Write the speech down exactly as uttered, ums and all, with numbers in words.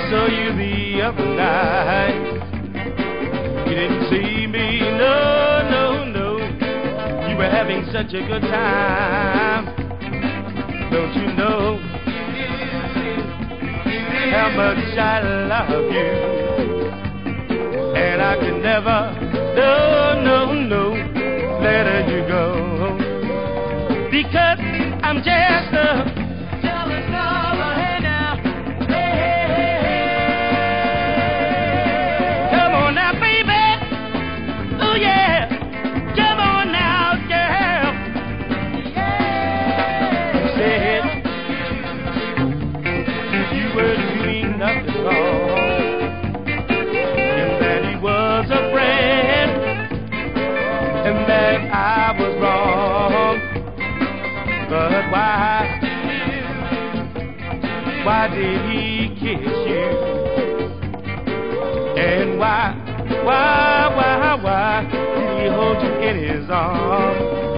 So you the other night, you didn't see me, no, no, no. You were having such a good time. Don't you know how much I love you? And I can never, no, no, no, let you go. Because I'm just a jealous lover. Hey now, hey, hey, hey, hey. Come on now, baby. Oh yeah. Come on now, girl. Yeah. You said you were doing nothing wrong, and that he was a friend, and that I was wrong. But why, why did he kiss you? And why, why, why, why did he hold you in his arms?